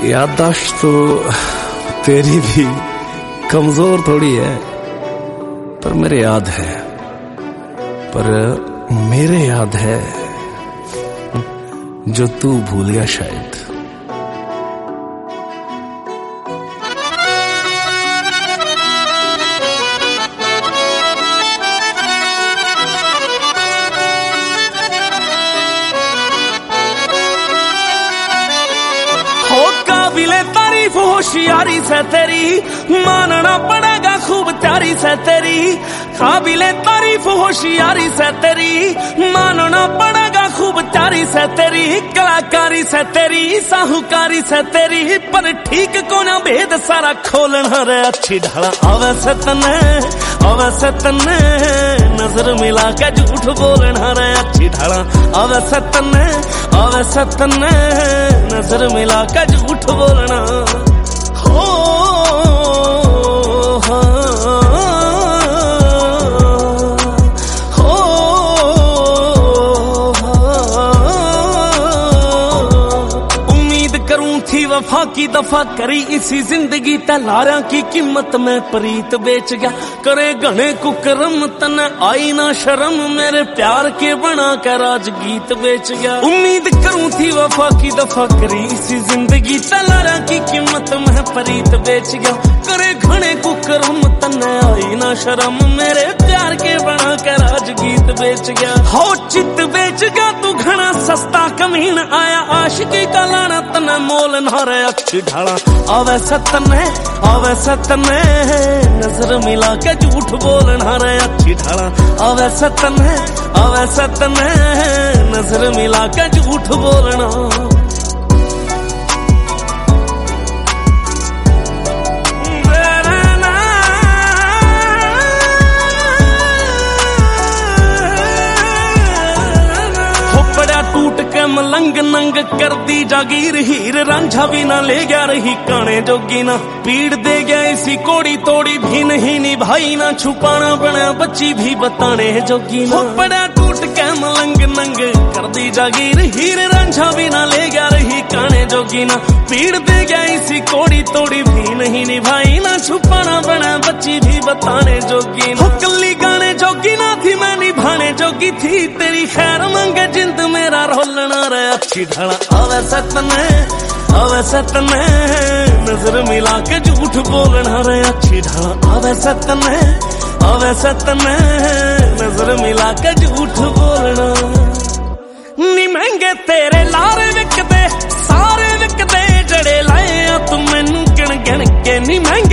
याददाश्त तो तेरी भी कमजोर थोड़ी है, पर मेरे याद है, पर मेरे याद है जो तू भूल गया शायद। तारीफ होशियारी से तेरी मानना पड़ेगा, खूब प्यारी से तेरी काबिले तारीफ होशियारी से तेरी मानना पड़ेगा, खूब प्यारी से तेरी कलाकारी से तेरी साहूकारी से तेरी। पर ठीक को ना भेद सारा खोलना रे अच्छी ढाला आवे से तने नजर मिला के झूठ बोलना रे अच्छी ढाला आवे से तने नजर मिला के झूठ बोलना। हो थी वफा की दफा करी इसी जिंदगी तलारा की कीमत में प्रीत बेच गया। करे घने कुकरम तने आई ना शर्म मेरे प्यार के बना कर आज गीत बेच गया। उम्मीद करूं थी वफा की दफा करी इसी जिंदगी तलारा की कीमत में प्रीत बेच गया। करे घने कुकरम तने आई ना शर्म मेरे प्यार के बना कर आज गीत बेच गया। हो चित बेच गया तू घना सस्ता कमीन आया आशिकी का लाना तने मोल नारे अच्छी ढाला आवे सतने नजर मिला के झूठ बोलना रे अच्छी ढाला आवे सतने नजर मिला के झूठ बोलना। टूट के मलंग नंग कर दी जागीर हीर रांझा भी ना ले गया रही काने जोगी ना पीड़ दे गया इसी कोड़ी तोड़ी भी नहीं निभाई ना छुपाना बना बच्ची भी बताने जोगी ना। पड़ा टूट के मलंग नंग कर दी जागीर हीर रांझा भी ना ले गया रही काने जोगी ना पीड़ दे गया इसी कोड़ी तोड़ी भी नहीं निभाई ना छुपाना बना बच्ची भी बताने जोगी ना। कल्ली गाने जोगी ना थी मैं निभाने जोगी थी तेरी खैर मंगे जिंद मेरा रोलना रे अच्छी ढाला आवे सतने नजर मिला के झूठ बोलना रे अच्छी ढाला आवे सतने नजर मिला के झूठ बोलना। नी महंगे तेरे लारे विकदे सारे विकदे जड़े लाए तू मैनू गिण गिण के नी महंगे